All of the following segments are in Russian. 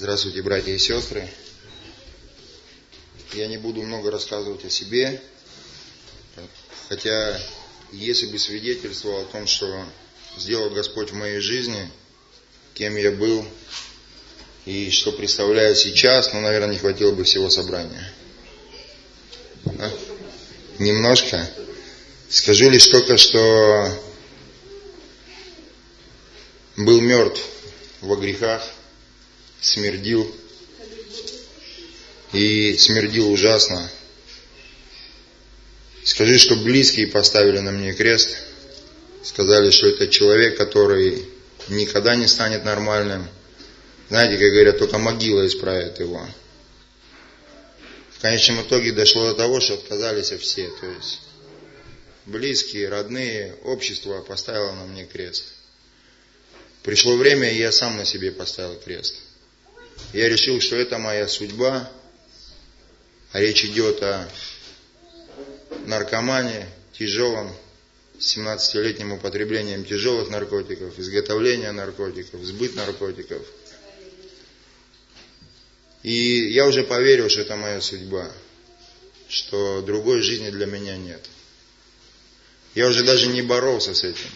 Здравствуйте, братья и сестры. Я не буду много рассказывать о себе, хотя если бы свидетельствовал о том, что сделал Господь в моей жизни, кем я был и что представляю сейчас, наверное, не хватило бы всего собрания. Немножко. Скажу лишь только, что был мертв во грехах, смердил. И смердил ужасно. Скажи, что близкие поставили на мне крест. Сказали, что это человек, который никогда не станет нормальным. Знаете, как говорят, только могила исправит его. В конечном итоге дошло до того, что отказались все. То есть близкие, родные, общество поставило на мне крест. Пришло время, и я сам на себе поставил крест. Я решил, что это моя судьба. А речь идет о наркомании, тяжелом, 17-летним употреблением тяжелых наркотиков, изготовление наркотиков, сбыт наркотиков. И я уже поверил, что это моя судьба, что другой жизни для меня нет. Я уже даже не боролся с этим.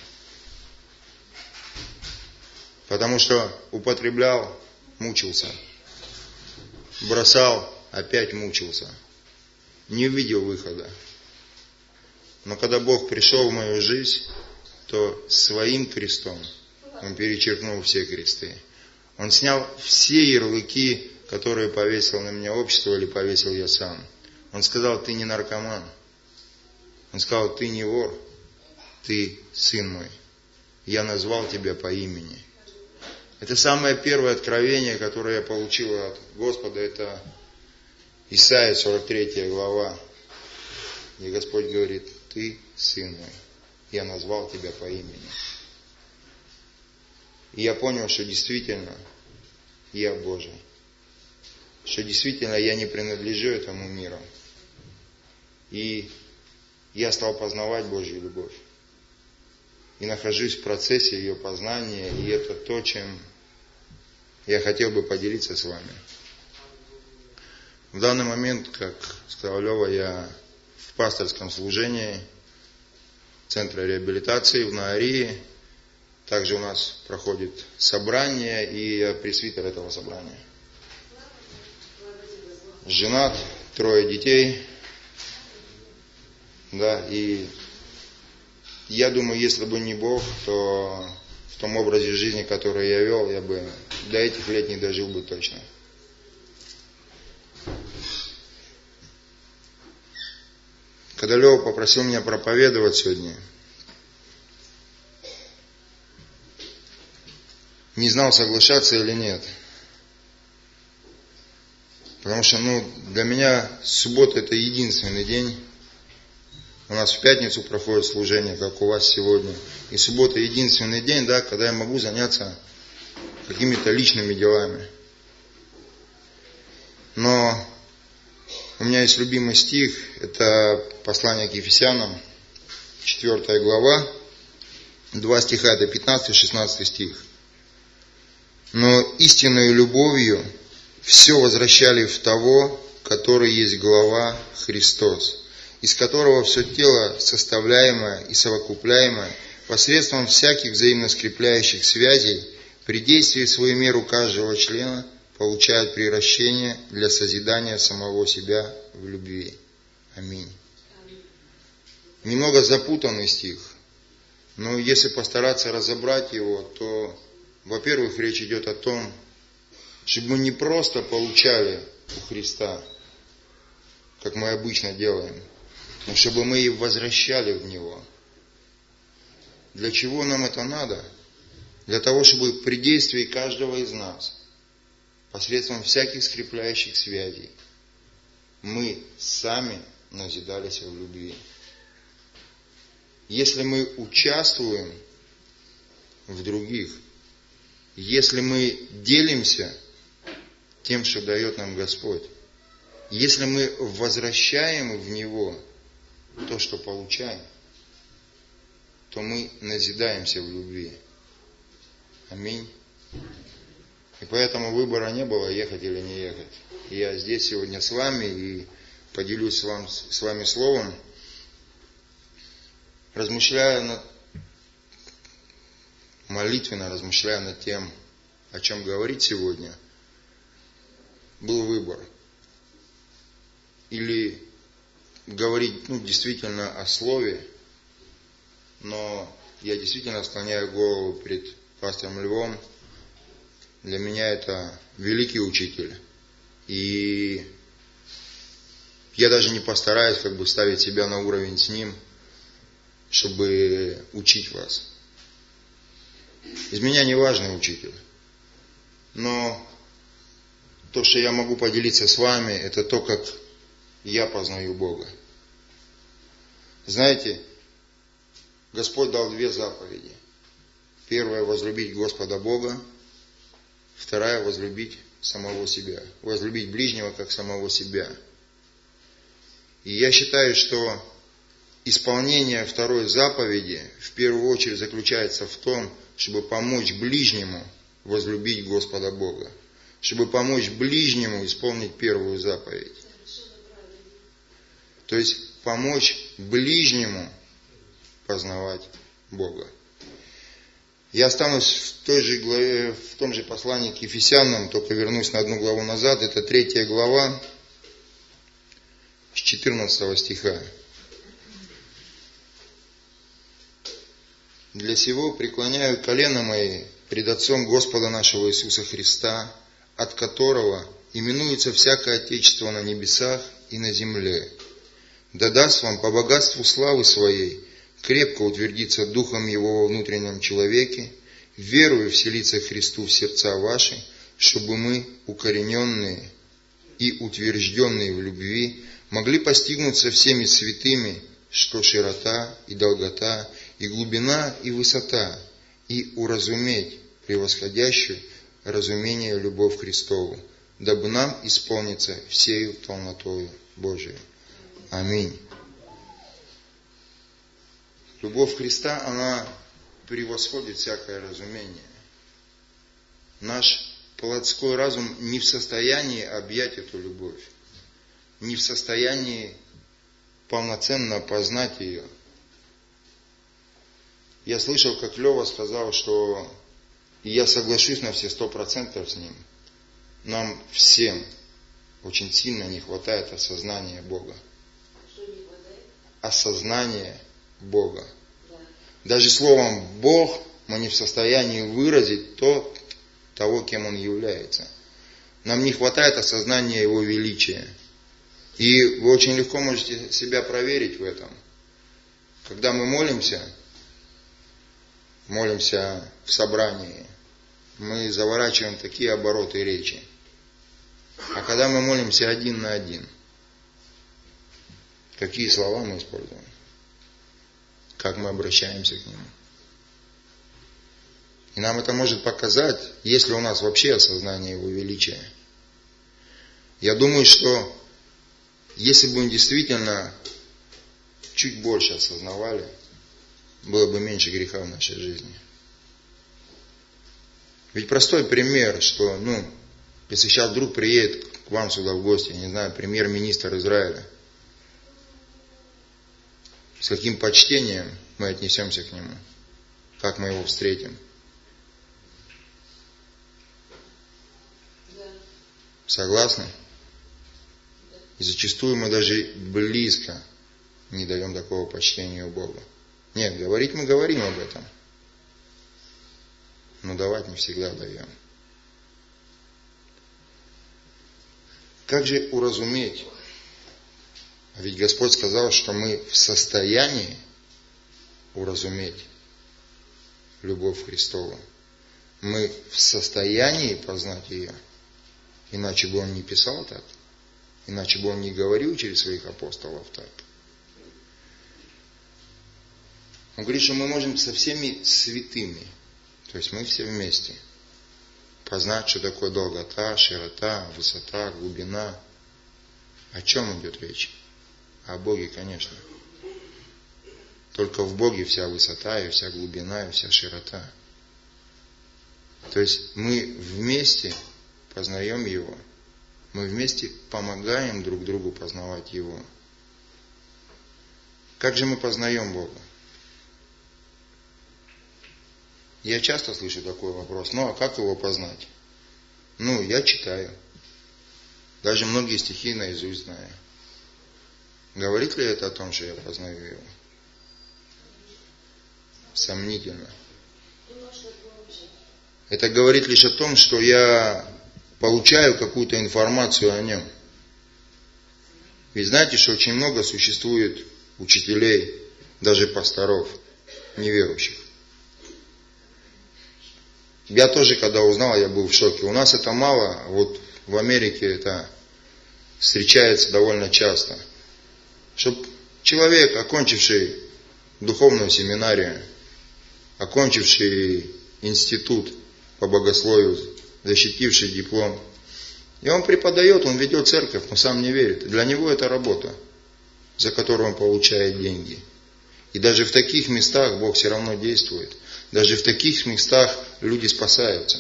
Потому что употреблял, мучился. Бросал, опять мучился. Не увидел выхода. Но когда Бог пришел в мою жизнь, то своим крестом Он перечеркнул все кресты. Он снял все ярлыки, которые повесил на меня общество или повесил я сам. Он сказал: ты не наркоман. Он сказал: ты не вор. Ты сын мой. Я назвал тебя по имени. Это самое первое откровение, которое я получил от Господа. Это Исайя 43 глава. И Господь говорит: ты сын мой. Я назвал тебя по имени. И я понял, что действительно я Божий. Что действительно я не принадлежу этому миру. И я стал познавать Божью любовь. И нахожусь в процессе ее познания. И это то, чем я хотел бы поделиться с вами. В данный момент, как сказал Лева, я в пасторском служении Центра реабилитации в Наарии. Также у нас проходит собрание, и я пресвитер этого собрания. Женат, 3 детей. Да, и я думаю, если бы не Бог, то в том образе жизни, который я вел, я бы до этих лет не дожил бы точно. Когда Лева попросил меня проповедовать сегодня, не знал, соглашаться или нет. Потому что для меня суббота — это единственный день. У нас в пятницу проходит служение, как у вас сегодня. И суббота — единственный день, да, когда я могу заняться какими-то личными делами. Но у меня есть любимый стих, это послание к Ефесянам, 4 глава, 2 стиха, это 15 и 16 стих. Но истинной любовью все возвращали в того, который есть глава Христос, из которого все тело, составляемое и совокупляемое, посредством всяких взаимно скрепляющих связей, при действии в свою меру каждого члена, получает приращение для созидания самого себя в любви. Аминь. Немного запутанный стих, но если постараться разобрать его, то, во-первых, речь идет о том, чтобы мы не просто получали у Христа, как мы обычно делаем, но чтобы мы и возвращали в Него. Для чего нам это надо? Для того, чтобы при действии каждого из нас, посредством всяких скрепляющих связей, мы сами назидались в любви. Если мы участвуем в других, если мы делимся тем, что дает нам Господь, если мы возвращаем в Него то, что получаем, то мы назидаемся в любви. Аминь. И поэтому выбора не было, ехать или не ехать. И я здесь сегодня с вами и поделюсь с вами словом, молитвенно размышляя над тем, о чем говорить сегодня. Был выбор. Или говорить действительно о слове, но я действительно склоняю голову пред пастором Львом. Для меня это великий учитель. И я даже не постараюсь ставить себя на уровень с ним, чтобы учить вас. Из меня не важный учитель. Но то, что я могу поделиться с вами, это то, как я познаю Бога. Знаете, Господь дал 2 заповеди. Первая — возлюбить Господа Бога. Вторая — возлюбить самого себя. Возлюбить ближнего, как самого себя. И я считаю, что исполнение второй заповеди в первую очередь заключается в том, чтобы помочь ближнему возлюбить Господа Бога. Чтобы помочь ближнему исполнить первую заповедь. То есть помочь ближнему познавать Бога. Я останусь в том же послании к Ефесянам, только вернусь на 1 главу назад. Это 3 глава, с 14 стиха. «Для сего преклоняю колено мои пред Отцом Господа нашего Иисуса Христа, от которого именуется всякое Отечество на небесах и на земле. Да даст вам по богатству славы Своей крепко утвердиться Духом Его во внутреннем человеке, верую вселиться Христу в сердца ваши, чтобы мы, укорененные и утвержденные в любви, могли постигнуть со всеми святыми, что широта и долгота, и глубина и высота, и уразуметь превосходящую разумение любовь Христову, дабы нам исполниться всею полнотою Божией». Аминь. Любовь Христа, она превосходит всякое разумение. Наш плотской разум не в состоянии объять эту любовь, не в состоянии полноценно познать ее. Я слышал, как Лева сказал, что, и я соглашусь на все 100% с ним, нам всем очень сильно не хватает осознания Бога. Что не хватает? Осознание Бога. Даже словом Бог мы не в состоянии выразить того, кем Он является. Нам не хватает осознания Его величия. И вы очень легко можете себя проверить в этом. Когда мы молимся в собрании, мы заворачиваем такие обороты речи. А когда мы молимся один на один, какие слова мы используем? Как мы обращаемся к Нему? И нам это может показать, есть ли у нас вообще осознание Его величия. Я думаю, что если бы мы действительно чуть больше осознавали, было бы меньше греха в нашей жизни. Ведь простой пример, что, если сейчас вдруг приедет к вам сюда в гости, не знаю, премьер-министр Израиля, с каким почтением мы отнесемся к нему, как мы его встретим. Да. Согласны? И зачастую мы даже близко не даем такого почтения Богу. Нет, говорить мы говорим об этом, но давать не всегда даем. Как же уразуметь? А ведь Господь сказал, что мы в состоянии уразуметь любовь Христову. Мы в состоянии познать ее. Иначе бы Он не писал так. Иначе бы Он не говорил через своих апостолов так. Он говорит, что мы можем со всеми святыми, то есть мы все вместе, познать, что такое долгота, широта, высота, глубина. О чем идет речь? О Боге, конечно. Только в Боге вся высота, и вся глубина, и вся широта. То есть мы вместе познаем Его. Мы вместе помогаем друг другу познавать Его. Как же мы познаем Бога? Я часто слышу такой вопрос. Ну, а как Его познать? Ну, я читаю. Даже многие стихи наизусть знаю. Говорит ли это о том, что я познаю Его? Сомнительно. Это говорит лишь о том, что я получаю какую-то информацию о Нем. Ведь знаете, что очень много существует учителей, даже пасторов, неверующих. Я тоже, когда узнал, я был в шоке. У нас это мало, вот в Америке это встречается довольно часто. Чтобы человек, окончивший духовную семинарию, окончивший институт по богословию, защитивший диплом, и он преподает, он ведет церковь, но сам не верит. Для него это работа, за которую он получает деньги. И даже в таких местах Бог все равно действует. Даже в таких местах люди спасаются.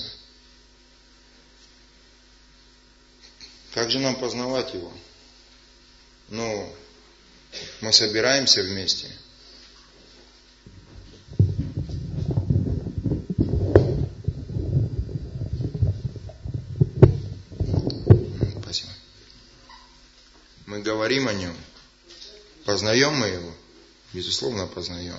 Как же нам познавать Его? Ну, мы собираемся вместе. Спасибо. Мы говорим о Нем. Познаем мы Его? Безусловно, познаем.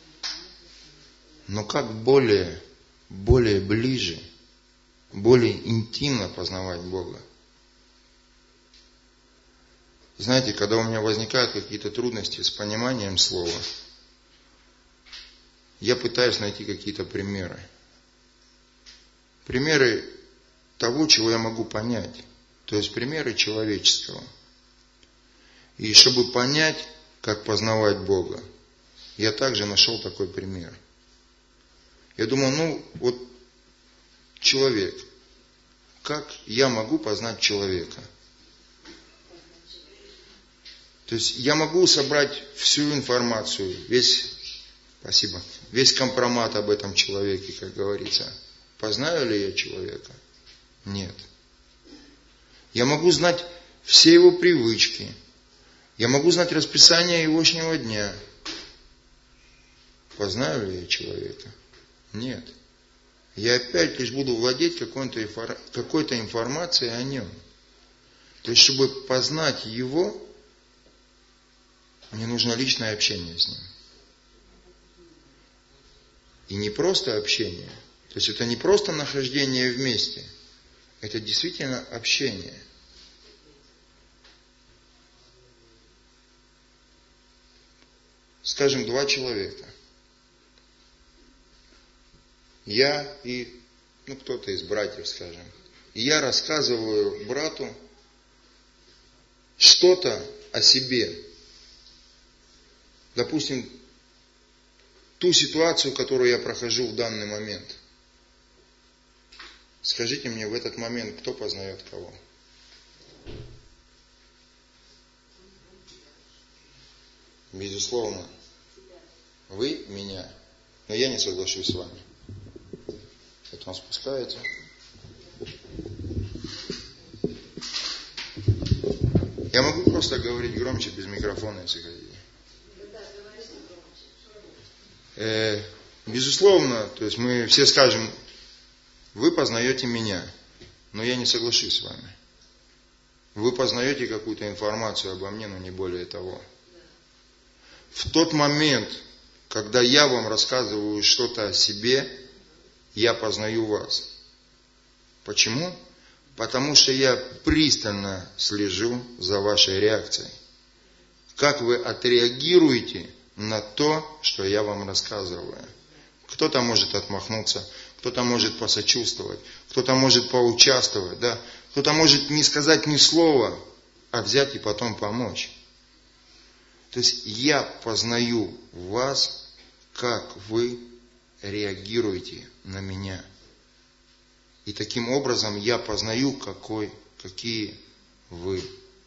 Но как более ближе, более интимно познавать Бога? Знаете, когда у меня возникают какие-то трудности с пониманием слова, я пытаюсь найти какие-то примеры. Примеры того, чего я могу понять. То есть примеры человеческого. И чтобы понять, как познавать Бога, я также нашел такой пример. Я думал, вот человек. Как я могу познать человека? То есть я могу собрать всю информацию, весь компромат об этом человеке, как говорится. Познаю ли я человека? Нет. Я могу знать все его привычки. Я могу знать расписание егошнего дня. Познаю ли я человека? Нет. Я опять лишь буду владеть какой-то информацией о нем. То есть, чтобы познать его, мне нужно личное общение с ним. И не просто общение. То есть, это не просто нахождение вместе. Это действительно общение. Скажем, два человека. Я и, кто-то из братьев, скажем. И я рассказываю брату что-то о себе. Допустим, ту ситуацию, которую я прохожу в данный момент. Скажите мне, в этот момент кто познает кого? Безусловно, вы меня. Но я не соглашусь с вами. Это он спускается. Я могу просто говорить громче, без микрофона, если хотите. Безусловно, то есть мы все скажем, вы познаете меня, но я не соглашусь с вами. Вы познаете какую-то информацию обо мне, но не более того. В тот момент, когда я вам рассказываю что-то о себе, я познаю вас. Почему? Потому что я пристально слежу за вашей реакцией. Как вы отреагируете на то, что я вам рассказываю. Кто-то может отмахнуться, кто-то может посочувствовать, кто-то может поучаствовать, да? Кто-то может не сказать ни слова, а взять и потом помочь. То есть я познаю вас, как вы реагируете на меня. И таким образом я познаю, какие вы.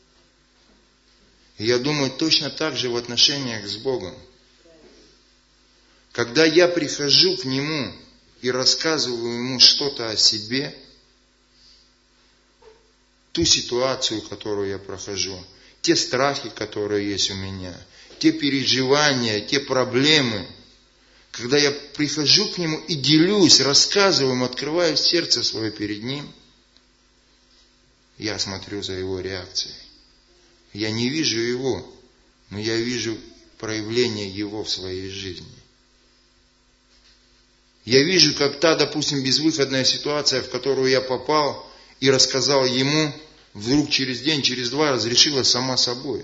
И я думаю, точно так же в отношениях с Богом. Когда я прихожу к Нему и рассказываю ему что-то о себе, ту ситуацию, которую я прохожу, те страхи, которые есть у меня, те переживания, те проблемы, когда я прихожу к нему и делюсь, рассказываю ему, открываю сердце свое перед ним, я смотрю за его реакцией. Я не вижу его, но я вижу проявление его в своей жизни. Я вижу, как та, допустим, безвыходная ситуация, в которую я попал и рассказал ему, вдруг через день, через два разрешилась сама собой.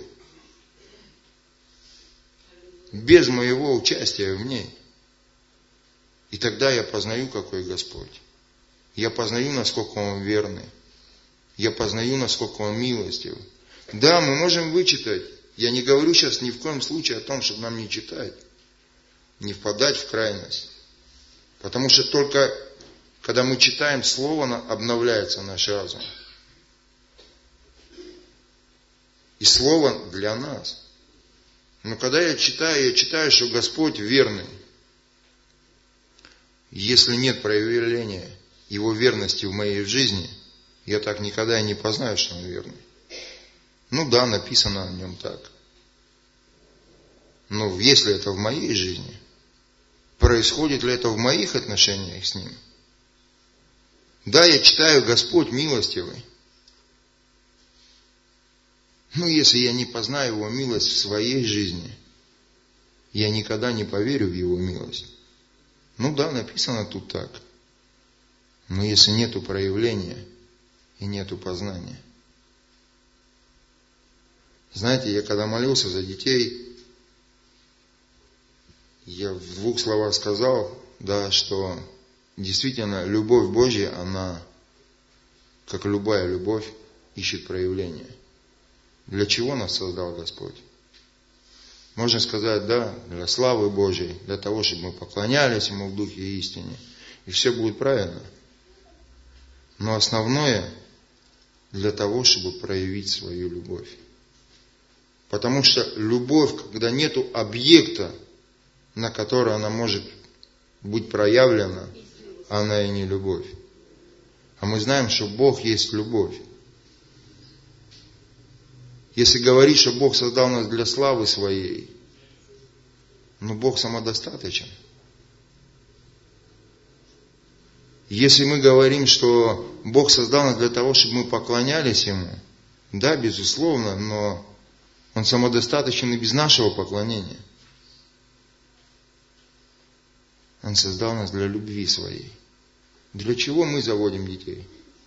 Без моего участия в ней. И тогда я познаю, какой Господь. Я познаю, насколько Он верный. Я познаю, насколько Он милостив. Да, мы можем вычитать. Я не говорю сейчас ни в коем случае о том, чтобы нам не читать. Не впадать в крайность. Потому что только когда мы читаем Слово, обновляется наш разум. И Слово для нас. Но когда я читаю, что Господь верный. Если нет проявления Его верности в моей жизни, я так никогда и не познаю, что Он верный. Ну да, написано о Нем так. Но если это в моей жизни, происходит ли это в моих отношениях с Ним? Да, я читаю, Господь милостивый. Но если я не познаю Его милость в своей жизни, я никогда не поверю в Его милость. Ну да, написано тут так. Но если нету проявления и нету познания. Знаете, я когда молился за детей, я в двух словах сказал, да, что действительно любовь Божья, она, как любая любовь, ищет проявления. Для чего нас создал Господь? Можно сказать, да, для славы Божьей, для того, чтобы мы поклонялись Ему в духе и истине. И все будет правильно. Но основное для того, чтобы проявить свою любовь. Потому что любовь, когда нету объекта, на который она может быть проявлена, она и не любовь. А мы знаем, что Бог есть любовь. Если говорить, что Бог создал нас для славы Своей, но Бог самодостаточен. Если мы говорим, что Бог создал нас для того, чтобы мы поклонялись Ему, да, безусловно, но Он самодостаточен и без нашего поклонения. Он создал нас для любви Своей. Для чего мы заводим детей?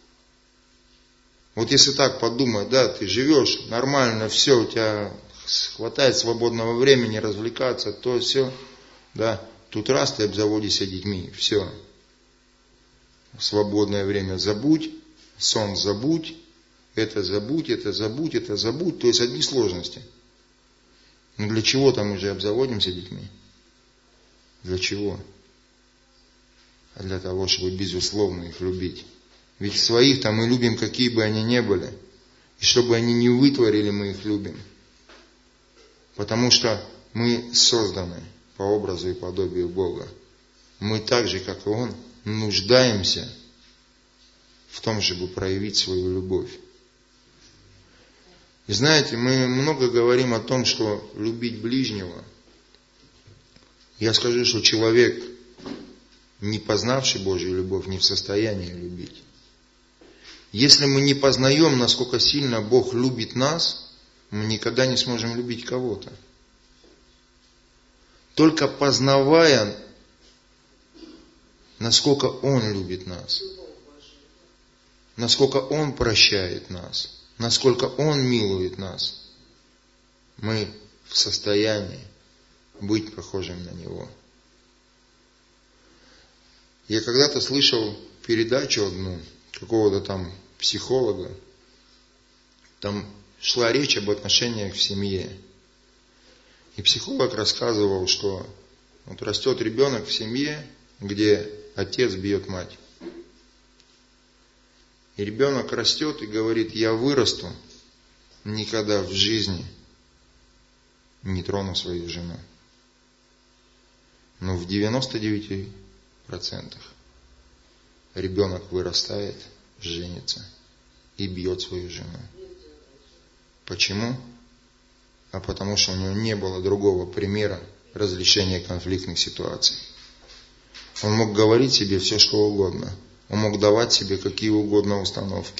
Вот если так подумать, да, ты живешь нормально, все, у тебя хватает свободного времени развлекаться, то все, да, тут раз ты обзаводишься детьми, все. Свободное время забудь, сон забудь, это забудь, это забудь, это забудь, то есть одни сложности. Но для чего-то мы же обзаводимся детьми? Для чего? А для того, чтобы безусловно их любить. Ведь своих-то мы любим, какие бы они ни были. И чтобы они не вытворили, мы их любим. Потому что мы созданы по образу и подобию Бога. Мы так же, как и Он, нуждаемся в том, чтобы проявить свою любовь. И знаете, мы много говорим о том, что любить ближнего. Я скажу, что человек, не познавший Божью любовь, не в состоянии любить. Если мы не познаем, насколько сильно Бог любит нас, мы никогда не сможем любить кого-то. Только познавая, насколько Он любит нас, насколько Он прощает нас, насколько Он милует нас, мы в состоянии быть похожим на Него. Я когда-то слышал передачу одну, какого-то там психолога, там шла речь об отношениях в семье. И психолог рассказывал, что вот растет ребенок в семье, где отец бьет мать. И ребенок растет и говорит, я вырасту, никогда в жизни не трону свою жену. Но в 99% ребенок вырастает, женится и бьет свою жену. Почему? А потому что у него не было другого примера разрешения конфликтных ситуаций. Он мог говорить себе все, что угодно. Он мог давать себе какие угодно установки.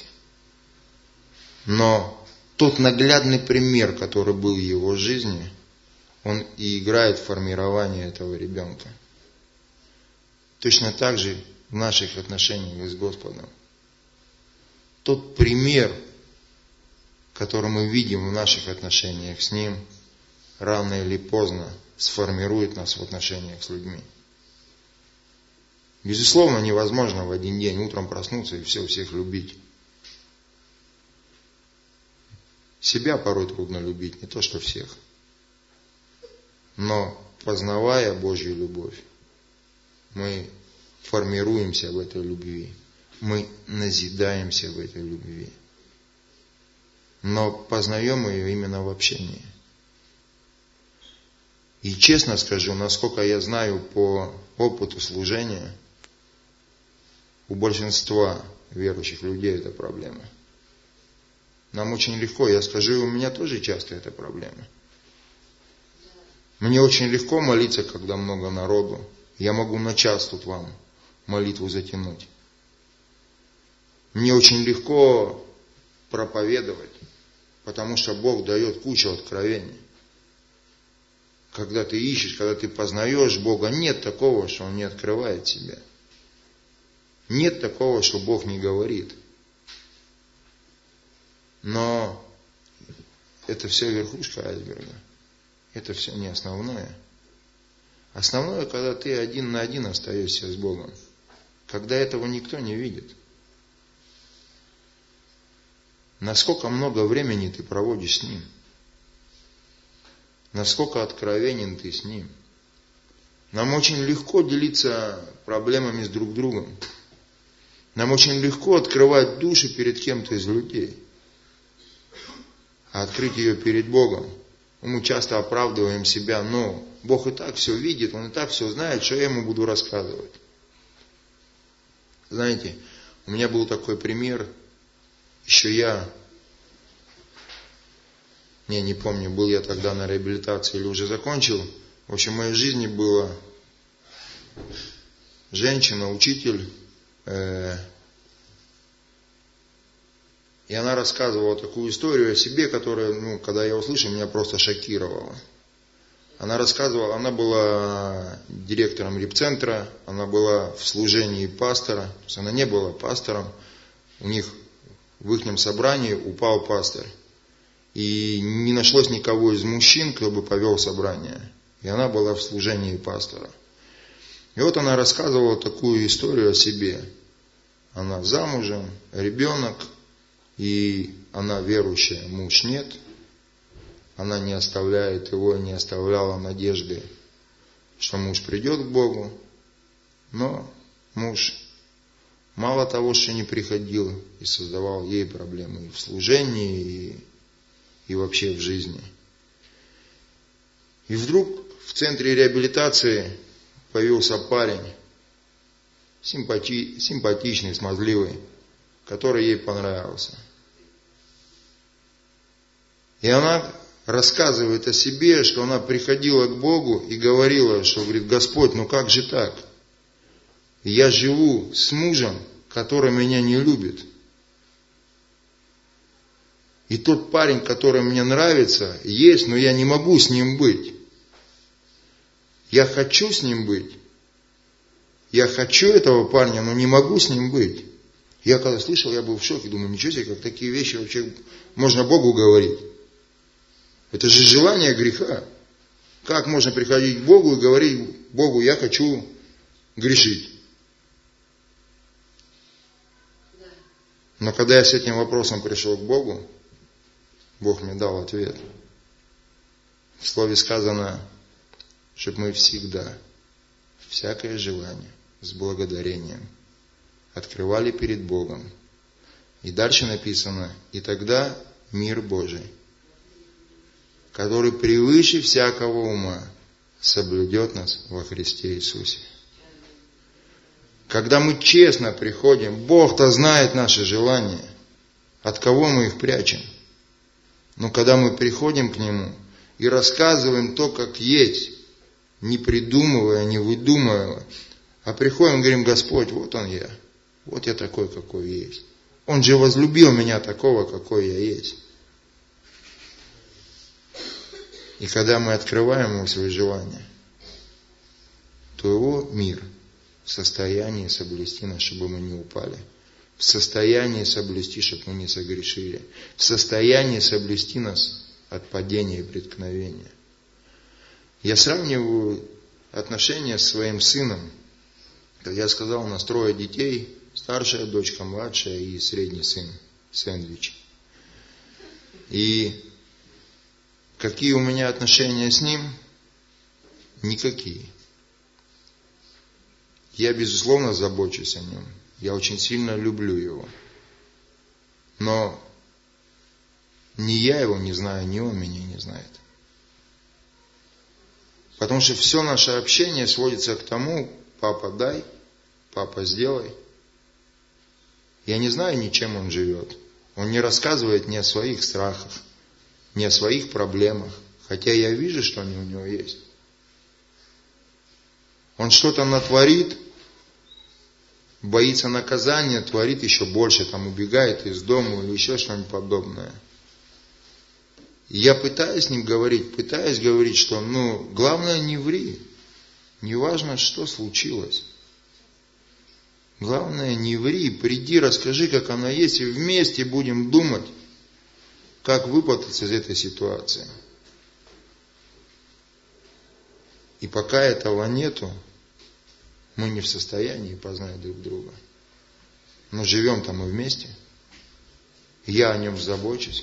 Но тот наглядный пример, который был в его жизни, он и играет в формирование этого ребенка. Точно так же в наших отношениях с Господом. Тот пример, который мы видим в наших отношениях с Ним, рано или поздно сформирует нас в отношениях с людьми. Безусловно, невозможно в один день утром проснуться и всех любить. Себя порой трудно любить, не то что всех. Но познавая Божью любовь, мы формируемся в этой любви. Мы назидаемся в этой любви. Но познаем ее именно в общении. И честно скажу, насколько я знаю по опыту служения, у большинства верующих людей это проблема. Нам очень легко, я скажу, у меня тоже часто это проблема. Мне очень легко молиться, когда много народу. Я могу на час тут вам молитву затянуть. Мне очень легко проповедовать, потому что Бог дает кучу откровений. Когда ты ищешь, когда ты познаешь Бога, нет такого, что Он не открывает себя. Нет такого, что Бог не говорит. Но это все верхушка айсберга. Это все не основное. Основное, когда ты один на один остаешься с Богом. Когда этого никто не видит. Насколько много времени ты проводишь с Ним. Насколько откровенен ты с Ним. Нам очень легко делиться проблемами с друг другом. Нам очень легко открывать душу перед кем-то из людей. А открыть ее перед Богом. Мы часто оправдываем себя, но Бог и так все видит, Он и так все знает, что я Ему буду рассказывать. Знаете, у меня был такой пример, еще не помню, был я тогда на реабилитации или уже закончил. В общем, в моей жизни была женщина, учитель, и она рассказывала такую историю о себе, которая, когда я услышал, меня просто шокировала. Она рассказывала, она была директором репцентра, она была в служении пастора, то есть она не была пастором, у них в их собрании упал пастор. И не нашлось никого из мужчин, кто бы повел собрание. И она была в служении пастора. И вот она рассказывала такую историю о себе. Она замужем, ребенок, и она верующая, муж нет. Она не оставляет его, не оставляла надежды, что муж придет к Богу. Но муж мало того, что не приходил и создавал ей проблемы и в служении, и вообще в жизни. И вдруг в центре реабилитации появился парень, симпатичный, смазливый, который ей понравился. И она рассказывает о себе, что она приходила к Богу и говорила, что, говорит, Господь, как же так? Я живу с мужем, который меня не любит. И тот парень, который мне нравится, есть, но я не могу с ним быть. Я хочу с ним быть. Я хочу этого парня, но не могу с ним быть. Я когда слышал, я был в шоке, думаю, ничего себе, как такие вещи вообще можно Богу говорить. Это же желание греха. Как можно приходить к Богу и говорить Богу, я хочу грешить? Но когда я с этим вопросом пришел к Богу, Бог мне дал ответ. В слове сказано, чтобы мы всегда, всякое желание с благодарением открывали перед Богом. И дальше написано, и тогда мир Божий, который превыше всякого ума, соблюдет нас во Христе Иисусе. Когда мы честно приходим, Бог-то знает наши желания, от кого мы их прячем. Но когда мы приходим к Нему и рассказываем то, как есть, не придумывая, не выдумывая, а приходим и говорим: Господь, вот Он я, вот я такой, какой есть. Он же возлюбил меня такого, какой я есть. И когда мы открываем Ему свои желания, то Его мир в состоянии соблюсти нас, чтобы мы не упали. В состоянии соблюсти, чтобы мы не согрешили. В состоянии соблюсти нас от падения и преткновения. Я сравниваю отношения с своим сыном. Как я сказал, у нас 3 детей. Старшая дочка, младшая и средний сын, сэндвич. И какие у меня отношения с ним? Никакие. Я, безусловно, забочусь о нем. Я очень сильно люблю его. Но ни я его не знаю, ни он меня не знает. Потому что все наше общение сводится к тому: папа дай, папа сделай. Я не знаю ни чем он живет. Он не рассказывает ни о своих страхах, ни о своих проблемах. Хотя я вижу, что они у него есть. Он что-то натворит, боится наказания, творит еще больше, там убегает из дома или еще что-нибудь подобное. И я пытаюсь с ним говорить, что главное не ври. Не важно, что случилось. Главное не ври, приди, расскажи, как оно есть, и вместе будем думать, как выпутаться из этой ситуации. И пока этого нету, мы не в состоянии познать друг друга. Но живем-то мы вместе. Я о нем забочусь.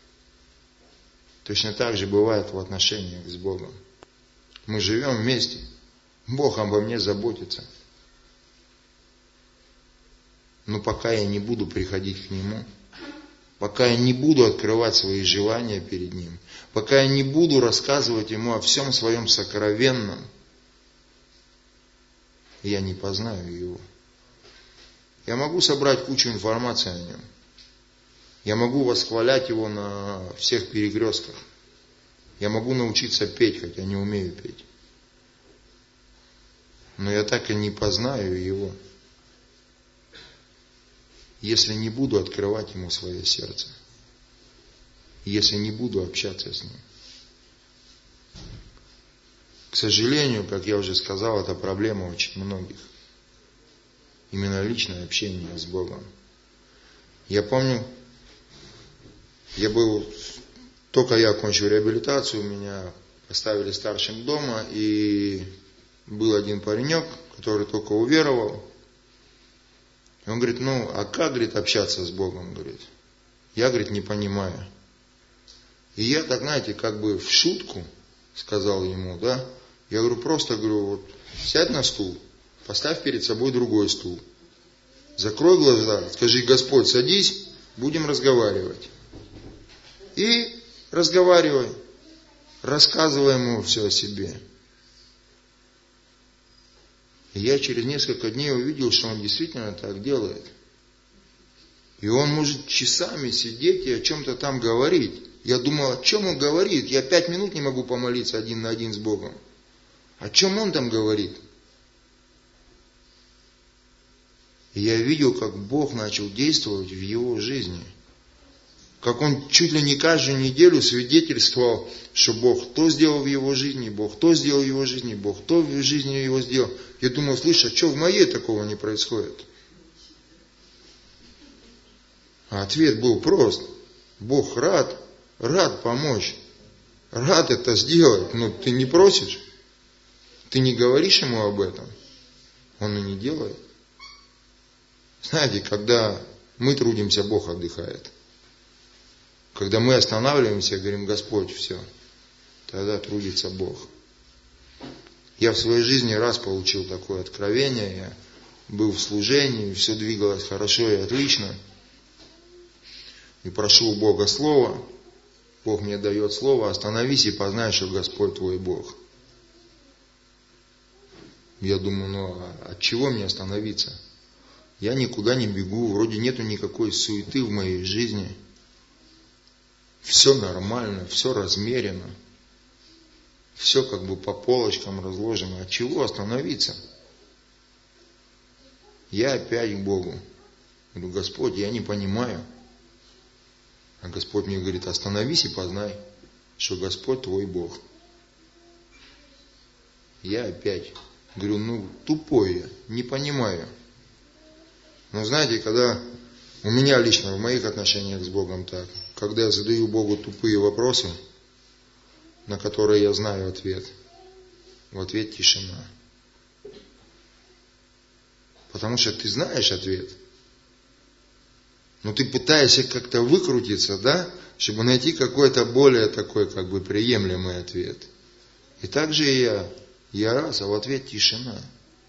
Точно так же бывает в отношениях с Богом. Мы живем вместе. Бог обо мне заботится. Но пока я не буду приходить к Нему, пока я не буду открывать свои желания перед Ним, пока я не буду рассказывать Ему о всем своем сокровенном, я не познаю Его. Я могу собрать кучу информации о Нем. Я могу восхвалять Его на всех перекрестках. Я могу научиться петь, хотя не умею петь. Но я так и не познаю Его, если не буду открывать Ему свое сердце. Если не буду общаться с Ним. К сожалению, как я уже сказал, это проблема очень многих. Именно личное общение с Богом. Я помню, только я окончил реабилитацию, меня поставили старшим дома, и был один паренек, который только уверовал. И он говорит: а как, говорит, общаться с Богом, говорит. Я, говорит, не понимаю. И я так, знаете, как бы в шутку сказал ему, да. Я говорю, просто, говорю, сядь на стул, поставь перед собой другой стул. Закрой глаза, скажи: Господь, садись, будем разговаривать. И разговаривай, рассказывай ему все о себе. И я через несколько дней увидел, что он действительно так делает. И он может часами сидеть и о чем-то там говорить. Я думал, о чем он говорит? Я 5 минут не могу помолиться 1 на 1 с Богом. О чем он там говорит? И я видел, как Бог начал действовать в его жизни. Как он чуть ли не каждую неделю свидетельствовал, что Бог то сделал в его жизни, Бог то сделал в его жизни, Бог то в жизни его сделал. Я думал, слышь, а что в моей такого не происходит? А ответ был прост. Бог рад помочь, рад это сделать, но ты не просишь, ты не говоришь ему об этом, он и не делает. Знаете, когда мы трудимся, Бог отдыхает. Когда мы останавливаемся и говорим: Господь, все, тогда трудится Бог. Я в своей жизни раз получил такое откровение, я был в служении, все двигалось хорошо и отлично. И прошу у Бога слово, Бог мне дает слово: остановись и познай, что Господь твой Бог. Я думаю, ну от чего мне остановиться? Я никуда не бегу, вроде нету никакой суеты в моей жизни. Все нормально, все размерено. Все как бы по полочкам разложено. От чего остановиться? Я опять к Богу. Говорю, Господь, я не понимаю. А Господь мне говорит, остановись и познай, что Господь твой Бог. Я опять говорю, ну тупой я, не понимаю. Но знаете, когда у меня лично, в моих отношениях с Богом так, когда я задаю Богу тупые вопросы, на которые я знаю ответ, в ответ тишина. Потому что ты знаешь ответ, но ты пытаешься как-то выкрутиться, да, чтобы найти какой-то более такой, как бы, приемлемый ответ. И так же и я раз, а в ответ тишина.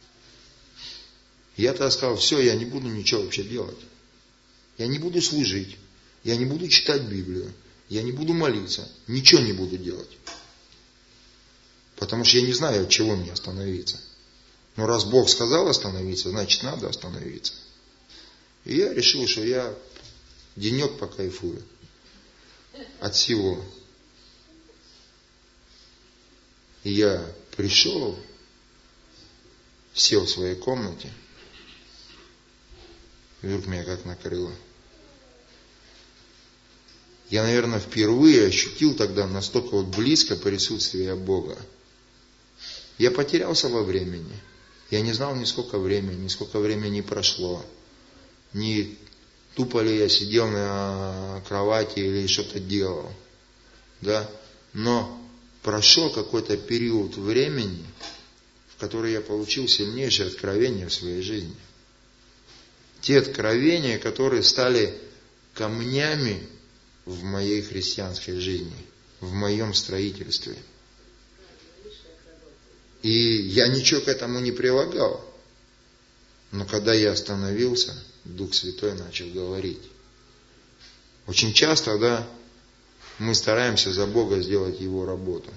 Я-то сказал, все, я не буду ничего вообще делать. Я не буду служить, я не буду читать Библию, я не буду молиться, ничего не буду делать. Потому что я не знаю, от чего мне остановиться. Но раз Бог сказал остановиться, значит надо остановиться. И я решил, что я денек покайфую от всего. И я пришел, сел в своей комнате, и вдруг меня как накрыло. Я, наверное, впервые ощутил тогда настолько вот близко присутствие Бога. Я потерялся во времени. Я не знал ни сколько времени прошло. Ни тупо ли я сидел на кровати или что-то делал. Да? Но прошел какой-то период времени, в который я получил сильнейшее откровение в своей жизни. Те откровения, которые стали камнями в моей христианской жизни, в моем строительстве. И я ничего к этому не прилагал. Но когда я остановился, Дух Святой начал говорить. Очень часто, да, мы стараемся за Бога сделать Его работу.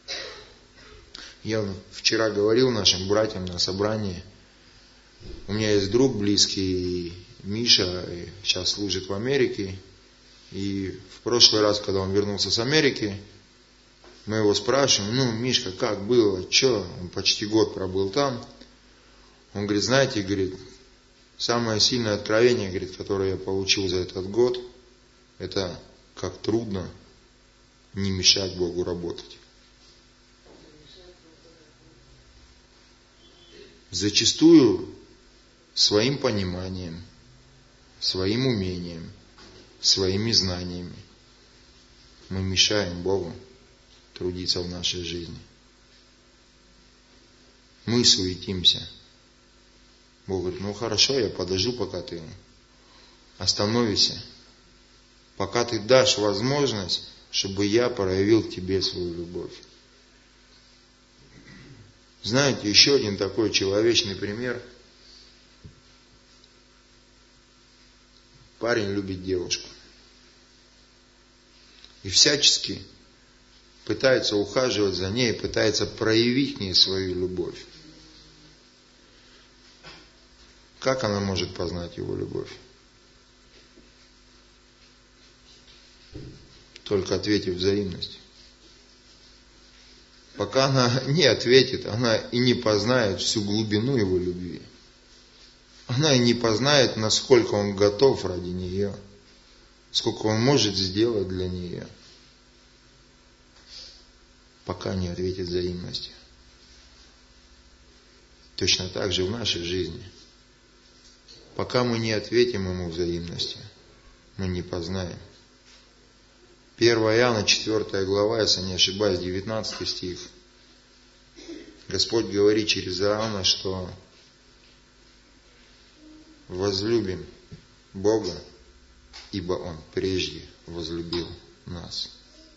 Я вчера говорил нашим братьям на собрании, у меня есть друг близкий, Миша, сейчас служит в Америке. И в прошлый раз, когда он вернулся с Америки, мы его спрашиваем, ну, Мишка, как было, что? Он почти год пробыл там. Он говорит, знаете, говорит, самое сильное откровение, говорит, которое я получил за этот год, это как трудно не мешать Богу работать. Зачастую своим пониманием, своим умением, своими знаниями мы мешаем Богу трудиться в нашей жизни. Мы суетимся. Бог говорит, ну хорошо, я подожду, пока ты остановишься, пока ты дашь возможность, чтобы я проявил к тебе свою любовь. Знаете, еще один такой человечный пример. Парень любит девушку. И всячески пытается ухаживать за ней, пытается проявить к ней свою любовь. Как она может познать его любовь? Только ответив взаимностью. Пока она не ответит, она и не познает всю глубину его любви. Она и не познает, насколько он готов ради нее, сколько он может сделать для нее, пока не ответит взаимностью. Точно так же в нашей жизни. Пока мы не ответим ему взаимностью, мы не познаем. 1 Иоанна 4 глава, если не ошибаюсь, 19 стих. Господь говорит через Иоанна, что возлюбим Бога, ибо Он прежде возлюбил нас.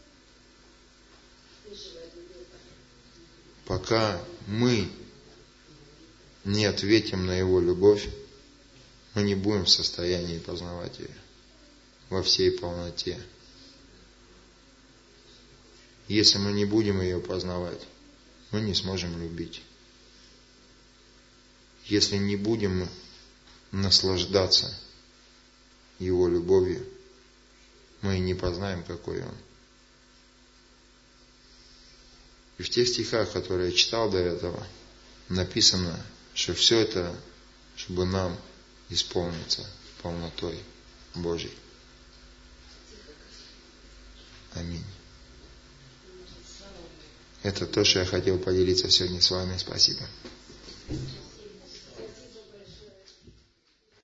Пока мы не ответим на Его любовь, мы не будем в состоянии познавать ее во всей полноте. Если мы не будем ее познавать, мы не сможем любить. если не будем наслаждаться Его любовью, мы и не познаем, какой Он. И в тех стихах, которые я читал до этого, написано, что все это, чтобы нам исполниться полнотой Божьей. Аминь. Это то, что я хотел поделиться сегодня с вами. Спасибо.